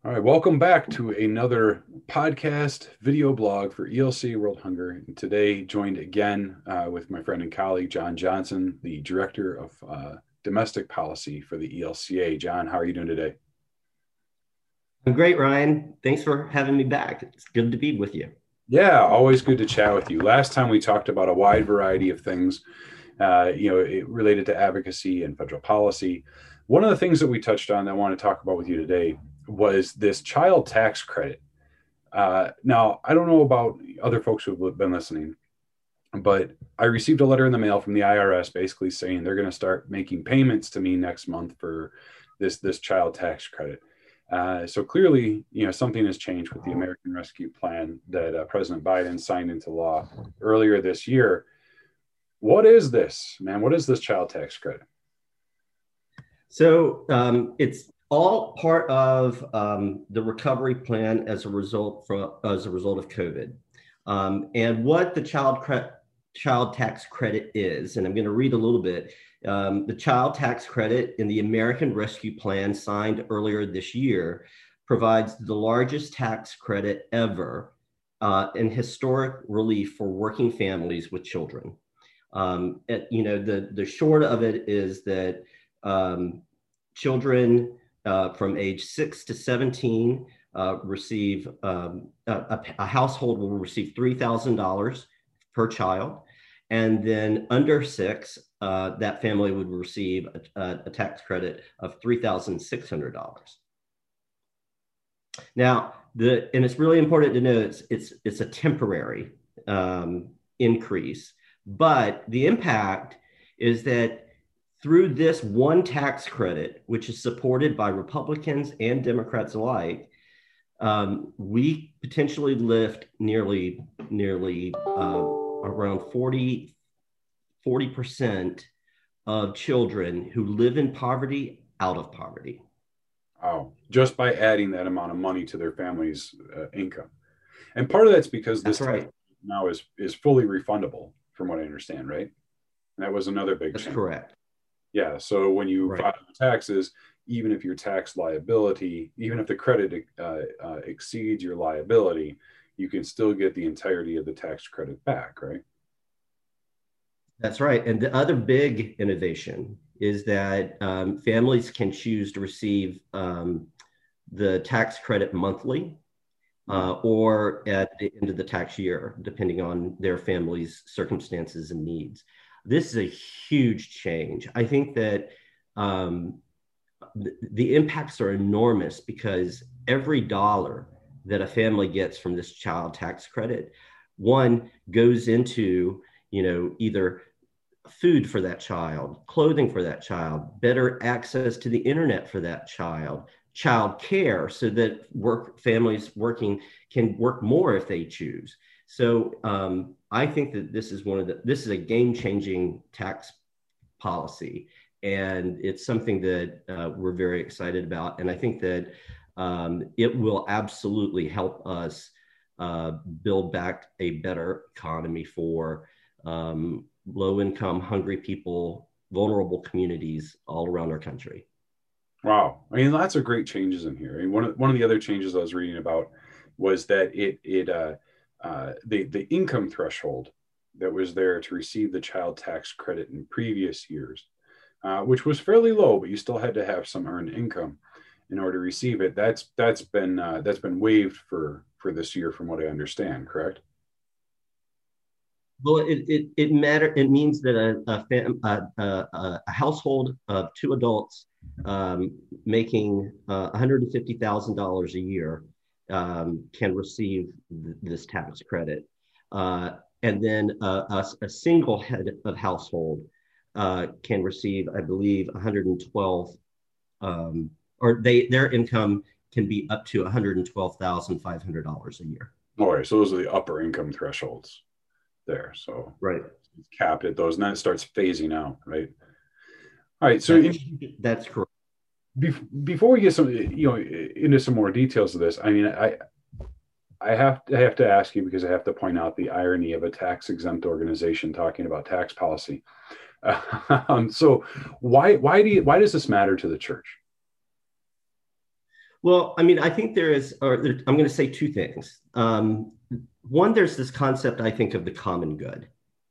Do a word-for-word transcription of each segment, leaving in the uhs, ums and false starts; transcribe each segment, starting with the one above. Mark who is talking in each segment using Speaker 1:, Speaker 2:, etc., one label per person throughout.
Speaker 1: All right, welcome back to another podcast video blog for E L C World Hunger. And today, joined again uh, with my friend and colleague, John Johnson, the Director of uh, Domestic Policy for the E L C A. John, how are you doing today?
Speaker 2: I'm great, Ryan. Thanks for having me back. It's good to be with you.
Speaker 1: Yeah, always good to chat with you. Last time we talked about a wide variety of things, uh, you know, it related to advocacy and federal policy. One of the things that we touched on that I want to talk about with you today was this child tax credit. Uh, now, I don't know about other folks who have been listening, but I received a letter in the mail from the I R S basically saying they're going to start making payments to me next month for this this child tax credit. Uh, so clearly, you know, something has changed with the American Rescue Plan that uh, President Biden signed into law earlier this year. What is this, man? What is this child tax credit?
Speaker 2: So um, it's all part of um, the recovery plan as a result from as a result of COVID, um, and what the child cre- child tax credit is. And I'm going to read a little bit. Um, the child tax credit in the American Rescue Plan signed earlier this year provides the largest tax credit ever uh, in historic relief for working families with children. Um, it, you know, the the short of it is that um, children uh, from age six to seventeen uh, receive um, a, a household will receive three thousand dollars per child, and then under six, uh, that family would receive a, a tax credit of three thousand six hundred dollars. Now, the and it's really important to know it's it's it's a temporary um, increase, but the impact is that through this one tax credit, which is supported by Republicans and Democrats alike, um, we potentially lift nearly nearly uh, around forty percent of children who live in poverty out of poverty.
Speaker 1: Oh, just by adding that amount of money to their family's uh, income. And part of that's because this
Speaker 2: That's
Speaker 1: tax
Speaker 2: right.
Speaker 1: now is is fully refundable, from what I understand, right? And that was another big
Speaker 2: That's
Speaker 1: change.
Speaker 2: correct.
Speaker 1: Yeah. So when you
Speaker 2: Right.
Speaker 1: file taxes, even if your tax liability, even if the credit uh, uh, exceeds your liability, you can still get the entirety of the tax credit back, right?
Speaker 2: That's right. And the other big innovation is that um, families can choose to receive um, the tax credit monthly
Speaker 1: Mm.
Speaker 2: uh, or at the end of the tax year, depending on their family's circumstances and needs. This is a huge change. I think that um, the, the impacts are enormous because every dollar that a family gets from this child tax credit, one goes into, you know, either food for that child, clothing for that child, better access to the internet for that child, child care so that work families working can work more if they choose. So um, I think that this is one of the this is a game changing tax policy, and it's something that uh, we're very excited about. And I think that um, it will absolutely help us uh, build back a better economy for um, low income, hungry people, vulnerable communities all around our country.
Speaker 1: Wow. I mean, lots of great changes in here. I mean, one of one of the other changes I was reading about was that it it uh, uh, the the income threshold that was there to receive the child tax credit in previous years, uh, which was fairly low, but you still had to have some earned income in order to receive it. That's that's been uh, that's been waived for for this year, from what I understand. Correct?
Speaker 2: Well, it it, it matter. It means that a a, fam, a, a, a household of two adults um, making uh, one hundred fifty thousand dollars a year um, can receive th- this tax credit, uh, and then a, a, a single head of household uh, can receive, I believe, one hundred twelve, um, or they their income can be up to one hundred twelve thousand five hundred dollars a year.
Speaker 1: All right. So those are the upper income thresholds there. So
Speaker 2: Right.
Speaker 1: it's capped at those, and then it starts phasing out, right? All right. So
Speaker 2: That's
Speaker 1: in,
Speaker 2: that's correct.
Speaker 1: before we get some, you know, into some more details of this, I mean, I I have to, I have to ask you because I have to point out the irony of a tax exempt organization talking about tax policy. Um, so why why do you, why does this matter to the church?
Speaker 2: Well, I mean, I think there is, or there, I'm going to say two things. Um, one, there's this concept, I think, of the common good.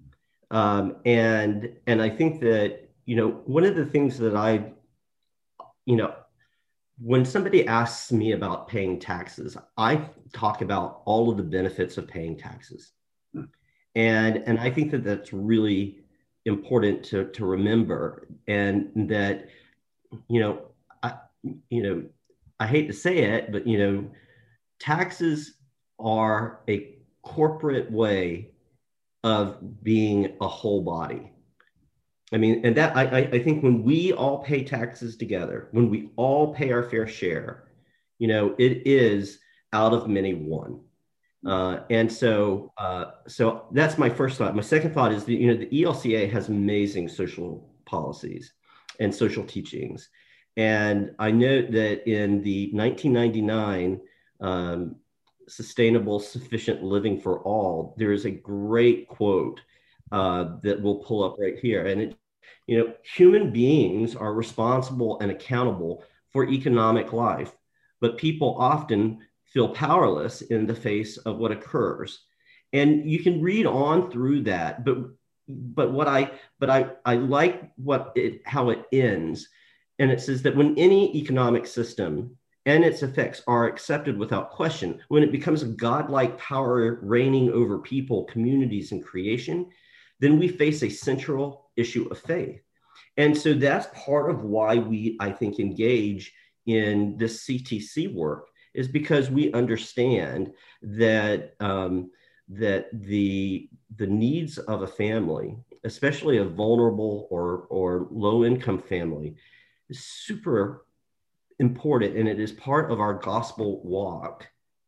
Speaker 2: Um, and and I think that, you know, one of the things that I, you know, when somebody asks me about paying taxes, I talk about all of the benefits of paying taxes.
Speaker 1: Hmm.
Speaker 2: And and I think that that's really important to to remember, and that, you know, I you know, I hate to say it, but, you know, taxes are a corporate way of being a whole body. I mean, and that I, I think when we all pay taxes together, when we all pay our fair share, you know, it is out of many one. Uh, and so, uh, so that's my first thought. My second thought is that, you know, the E L C A has amazing social policies and social teachings. And I know that in the nineteen ninety-nine um, Sustainable Sufficient Living for All, there is a great quote uh, that we'll pull up right here. And it, you know, human beings are responsible and accountable for economic life, but people often feel powerless in the face of what occurs. And you can read on through that, but but what I but I I like what it how it ends. And it says that when any economic system and its effects are accepted without question, when it becomes a godlike power reigning over people, communities, and creation, then we face a central issue of faith. And so that's part of why we, I think, engage in this C T C work, is because we understand that um, that the the needs of a family, especially a vulnerable or or low income family, is super important, and it is part of our gospel walk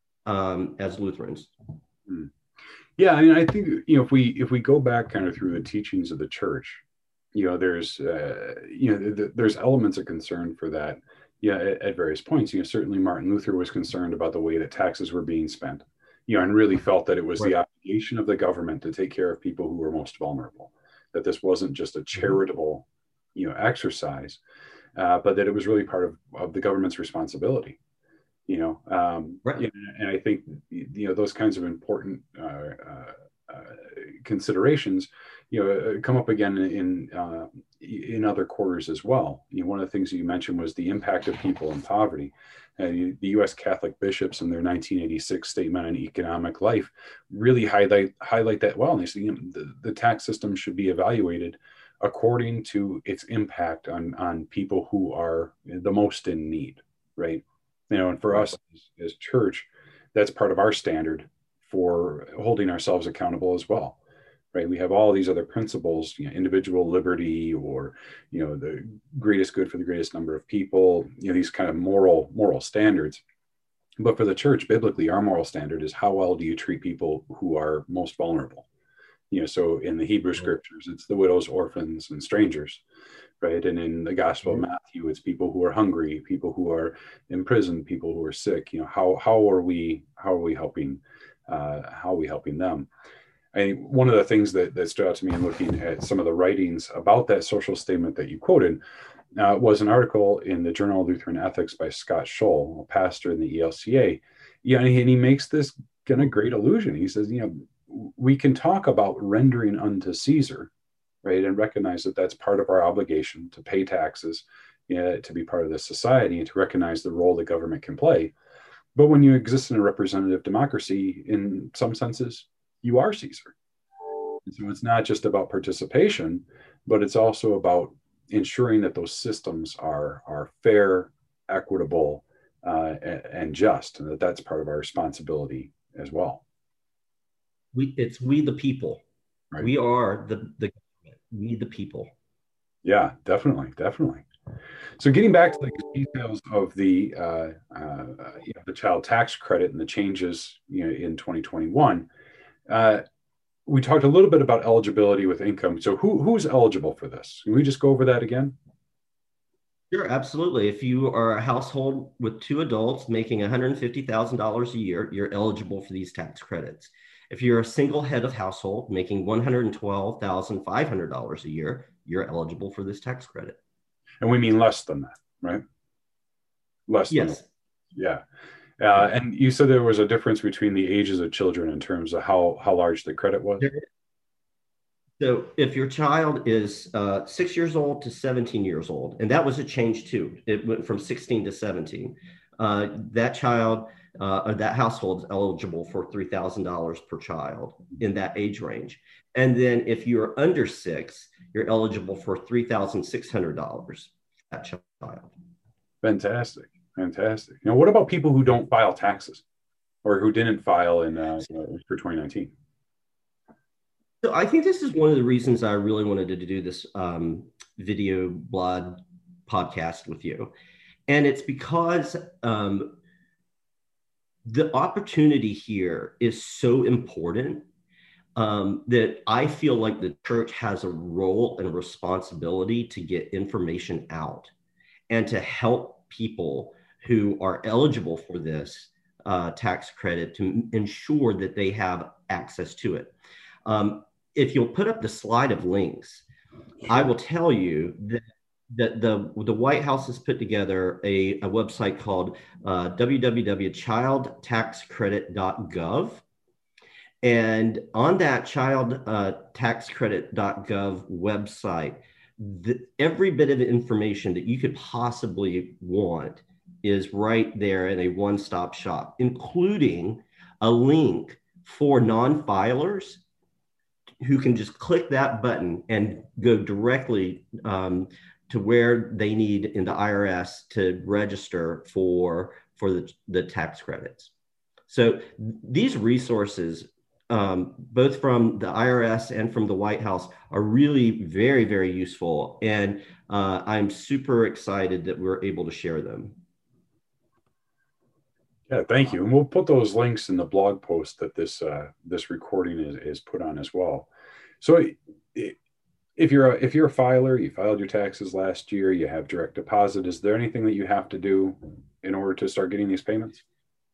Speaker 2: um, as Lutherans.
Speaker 1: Hmm. Yeah, I mean, I think, you know, if we if we go back kind of through the teachings of the church, you know, there's uh, you know th- th- there's elements of concern for that. Yeah, at, at various points. You know, certainly Martin Luther was concerned about the way that taxes were being spent, you know, and really felt that it was
Speaker 2: Right.
Speaker 1: the obligation of the government to take care of people who were most vulnerable. That this wasn't just a charitable, you know, exercise, uh, but that it was really part of, of the government's responsibility. You know, um,
Speaker 2: Right.
Speaker 1: yeah, and I think, you know, those kinds of important uh, uh, uh, considerations, you know, uh, come up again in uh, in other quarters as well. You know, one of the things that you mentioned was the impact of people in poverty. Uh, the U S Catholic bishops in their nineteen eighty-six Statement on Economic Life really highlight highlight that well. And they say, you know, the, the tax system should be evaluated according to its impact on on people who are the most in need, right? You know, and for
Speaker 2: Right.
Speaker 1: us as, as church, that's part of our standard for holding ourselves accountable as well, right? We have all these other principles, you know, individual liberty, or, you know, the greatest good for the greatest number of people, you know, these kind of moral moral standards. But for the church, biblically, our moral standard is how well do you treat people who are most vulnerable? You know, so in the Hebrew scriptures, it's the widows, orphans, and strangers, right? And in the Gospel of
Speaker 2: Mhm.
Speaker 1: Matthew, it's people who are hungry, people who are imprisoned, people who are sick. You know, how how are we how are we helping uh, how are we helping them? I think one of the things that, that stood out to me in looking at some of the writings about that social statement that you quoted uh, was an article in the Journal of Lutheran Ethics by Scott Scholl, a pastor in the E L C A. Yeah, and he, and he makes this kind of great allusion. He says, you know, we can talk about rendering unto Caesar, right, and recognize that that's part of our obligation to pay taxes, you know, to be part of this society, and to recognize the role the government can play. But when you exist in a representative democracy, in some senses, you are Caesar. And so it's not just about participation, but it's also about ensuring that those systems are are fair, equitable, uh, and, and just, and that that's part of our responsibility as well.
Speaker 2: We it's we the people.
Speaker 1: Right?
Speaker 2: We are the the we the people.
Speaker 1: Yeah, definitely, definitely. So getting back to the details of the uh, uh, you know, the child tax credit and the changes, you know, in twenty twenty-one, uh, we talked a little bit about eligibility with income. So who who's eligible for this? Can we just go over that again?
Speaker 2: Sure, absolutely. If you are a household with two adults making one hundred fifty thousand dollars a year, you're eligible for these tax credits. If you're a single head of household making one hundred twelve thousand five hundred dollars a year, you're eligible for this tax credit.
Speaker 1: And we mean less than that, right? Less than the,
Speaker 2: Yes.
Speaker 1: Yeah. Uh, and you said there was a difference between the ages of children in terms of how, how large the credit was?
Speaker 2: So if your child is uh, six years old to seventeen years old, and that was a change too, it went from sixteen to seventeen, uh, that child uh, or that household is eligible for three thousand dollars per child in that age range. And then if you're under six, you're eligible for three thousand six hundred dollars for that child.
Speaker 1: Fantastic. Fantastic. Now, what about people who don't file taxes or who didn't file in uh, for twenty nineteen?
Speaker 2: So I think this is one of the reasons I really wanted to do this um, video blog podcast with you. And it's because um, the opportunity here is so important um, that I feel like the church has a role and responsibility to get information out and to help people who are eligible for this uh, tax credit to ensure that they have access to it. Um, if you'll put up the slide of links, I will tell you that, that the, the White House has put together a, a website called uh, w w w dot child tax credit dot gov. And on that child tax credit dot gov website, the, every bit of information that you could possibly want is right there in a one-stop shop, including a link for non-filers who can just click that button and go directly um, to where they need in the I R S to register for, for the, the tax credits. So these resources, um, both from the I R S and from the White House, are really very, very useful. And uh, I'm super excited that we're able to share them.
Speaker 1: Yeah, thank you. And we'll put those links in the blog post that this uh, this recording is, is put on as well. So if you're a, if you're a filer, you filed your taxes last year, you have direct deposit, is there anything that you have to do in order to start getting these payments?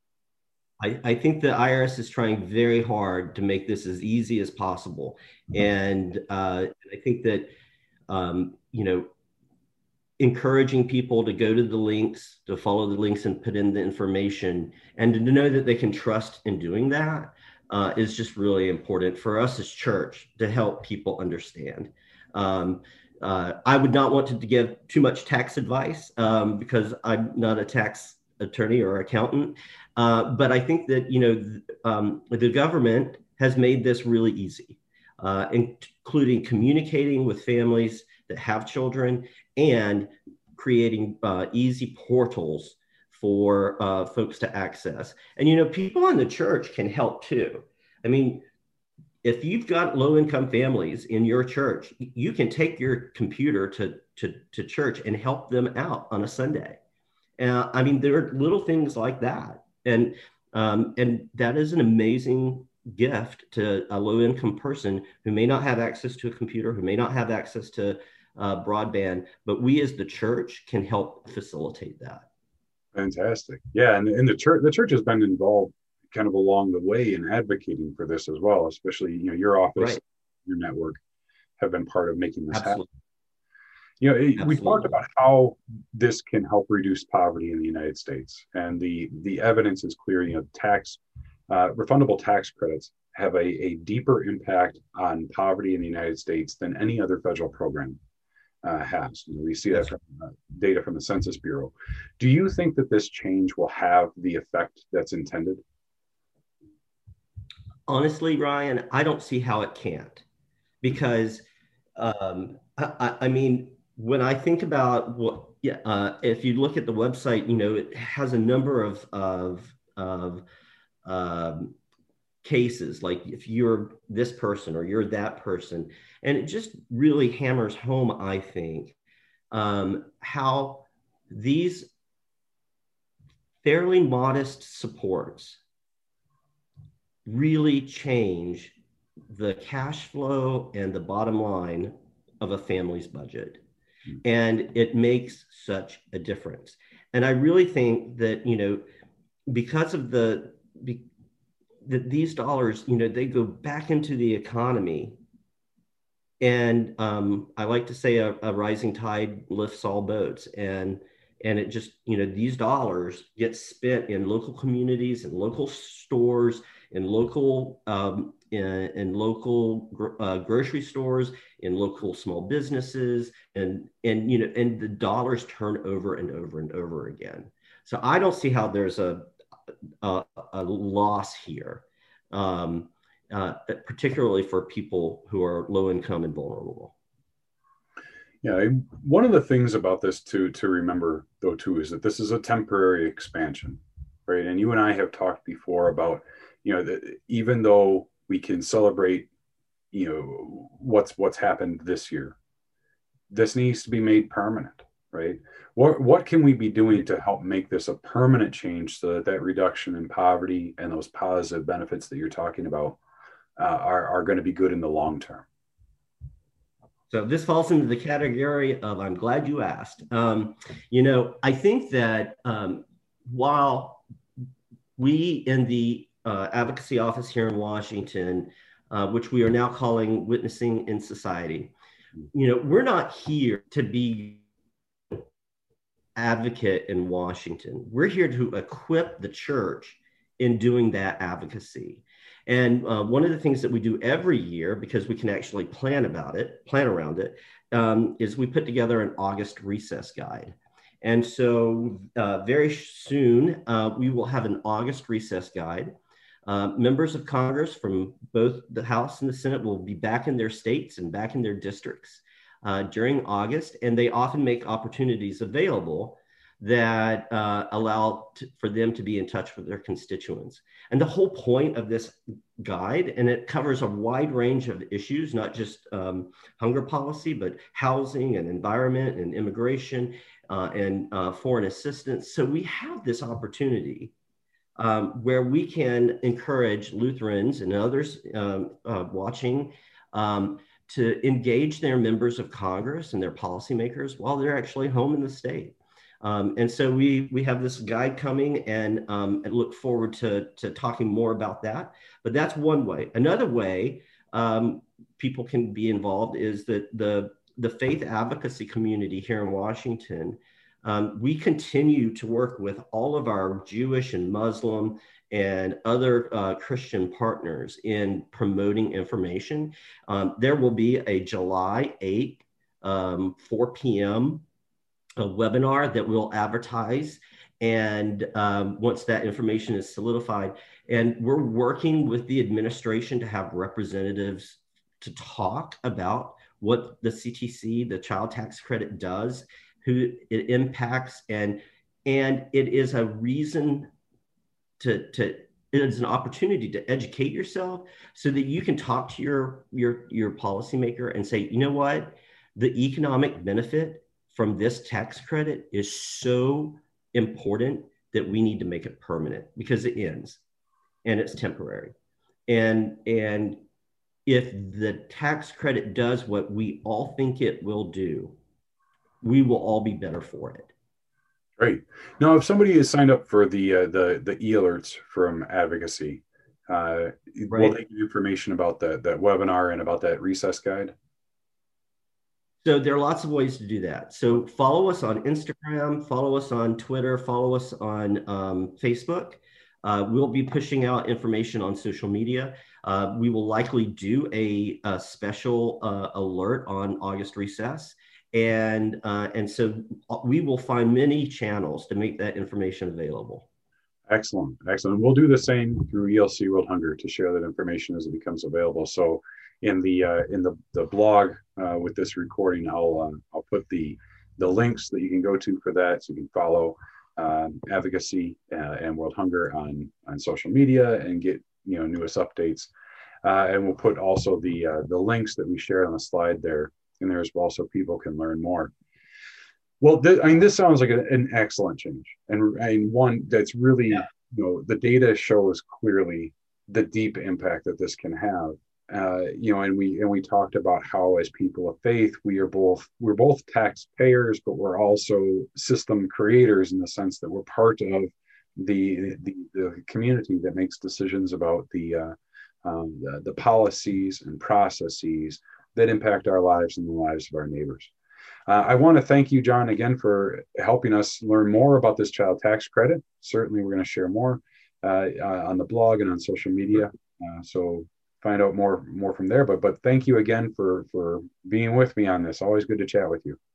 Speaker 2: I, I think the I R S is trying very hard to make this as easy as possible. And uh, I think that, um, you know, encouraging people to go to the links, to follow the links and put in the information, and to know that they can trust in doing that uh, is just really important for us as church to help people understand. Um, uh, I would not want to give too much tax advice um, because I'm not a tax attorney or accountant. Uh, but I think that, you know, th- um, the government has made this really easy, uh, including communicating with families that have children and creating uh, easy portals for uh, folks to access. And, you know, people in the church can help too. I mean, if you've got low income families in your church, you can take your computer to, to, to church and help them out on a Sunday. Uh, I mean, there are little things like that. And, um, and that is an amazing gift to a low income person who may not have access to a computer, who may not have access to uh, broadband, but we as the church can help facilitate that.
Speaker 1: Fantastic. Yeah. And, and the church, the church has been involved kind of along the way in advocating for this as well, especially, you know, your office, right. Your network have been part of making this Absolutely. happen. You know, it, we talked about how this can help reduce poverty in the United States, and the the evidence is clear. You know, tax uh, refundable tax credits have a, a deeper impact on poverty in the United States than any other federal program uh, has. You know, we see that from uh, data from the Census Bureau. Do you think that this change will have the effect that's intended?
Speaker 2: Honestly, Ryan, I don't see how it can't, because um, I, I mean. When I think about what, yeah, uh, if you look at the website, you know, it has a number of of, of um, cases, like if you're this person or you're that person, and it just really hammers home, I think, um, how these fairly modest supports really change the cash flow and the bottom line of a family's budget. And it makes such a difference. And I really think that, you know, because of the, be, that these dollars, you know, they go back into the economy. And um, I like to say a, a rising tide lifts all boats. And, And it just, you know, these dollars get spent in local communities and local stores, in local um, in, in local uh, grocery stores, in local small businesses, and and you know, and the dollars turn over and over and over again. So I don't see how there's a a, a loss here, um, uh, particularly for people who are low income and vulnerable.
Speaker 1: Yeah, one of the things about this to to remember though too is that this is a temporary expansion, right? And you and I have talked before about, you know, that even though we can celebrate, you know, what's what's happened this year, this needs to be made permanent, right? What what can we be doing to help make this a permanent change so that that reduction in poverty and those positive benefits that you're talking about uh, are are going to be good in the long term?
Speaker 2: So this falls into the category of I'm glad you asked. Um, you know, I think that um, while we in the uh, advocacy office here in Washington, uh, which we are now calling Witnessing in Society, you know, we're not here to be advocate in Washington. We're here to equip the church in doing that advocacy. And uh, one of the things that we do every year, because we can actually plan about it, plan around it, um, is we put together an August recess guide. And so uh, very soon, uh, we will have an August recess guide. Uh, members of Congress from both the House and the Senate will be back in their states and back in their districts uh, during August. And they often make opportunities available that uh, allow to, for them to be in touch with their constituents. And the whole point of this guide, and it covers a wide range of issues, not just um, hunger policy, but housing and environment and immigration uh, and uh, foreign assistance. So we have this opportunity um, where we can encourage Lutherans and others um, uh, watching um, to engage their members of Congress and their policymakers while they're actually home in the state. Um, and so we we have this guide coming, and, um, and look forward to, to talking more about that. But that's one way. Another way um, people can be involved is that the, the faith advocacy community here in Washington, um, we continue to work with all of our Jewish and Muslim and other uh, Christian partners in promoting information. Um, there will be a July eighth, um, four p.m. a webinar that we'll advertise. And um, once that information is solidified, and we're working with the administration to have representatives to talk about what the C T C, the child tax credit, does, who it impacts, and and it is a reason to to it is an opportunity to educate yourself so that you can talk to your your your policymaker and say, you know what, the economic benefit from this tax credit is so important that we need to make it permanent because it ends and it's temporary. And, and if the tax credit does what we all think it will do, we will all be better for it.
Speaker 1: Great. Now, if somebody is signed up for the uh, the the e-alerts from advocacy, uh, right. will they give information about that that webinar and about that recess guide?
Speaker 2: So there are lots of ways to do that. So follow us on Instagram, follow us on Twitter, follow us on um, Facebook. Uh, we'll be pushing out information on social media. Uh, we will likely do a, a special uh, alert on August recess. And, uh, and so we will find many channels to make that information available.
Speaker 1: Excellent. Excellent. We'll do the same through E L C World Hunger to share that information as it becomes available. So in the uh, in the, the blog uh, with this recording, I'll uh, I'll put the the links that you can go to for that, so you can follow uh, advocacy uh, and World Hunger on on social media and get you know newest updates. Uh, and we'll put also the uh, the links that we shared on the slide there in there as well, so people can learn more. Well, th- I mean, this sounds like a, an excellent change, and, and one that's really, yeah. you know, the data shows clearly the deep impact that this can have. Uh, you know, and we and we talked about how, as people of faith, we are both we're both taxpayers, but we're also system creators in the sense that we're part of the the, the community that makes decisions about the, uh, um, the the policies and processes that impact our lives and the lives of our neighbors. Uh, I want to thank you, John, again for helping us learn more about this child tax credit. Certainly, we're going to share more uh, uh, on the blog and on social media. Uh, so find out more more from there. But but thank you again for for being with me on this. Always good to chat with you.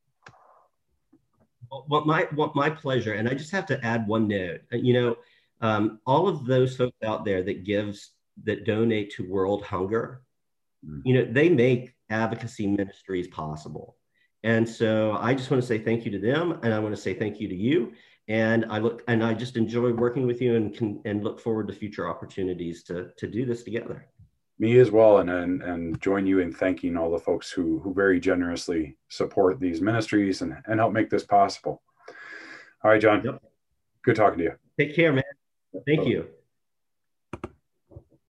Speaker 2: Well, my well, my pleasure. And I just have to add one note. You know, um, all of those folks out there that gives that donate to World Hunger, mm. you know, they make advocacy ministries possible. And so I just want to say thank you to them, and I want to say thank you to you. And I look and I just enjoy working with you, and can and look forward to future opportunities to to do this together.
Speaker 1: Me as well, and, and and join you in thanking all the folks who who very generously support these ministries and, and help make this possible. All right, John. Yep. Good talking to you.
Speaker 2: Take care, man. Thank Bye. you.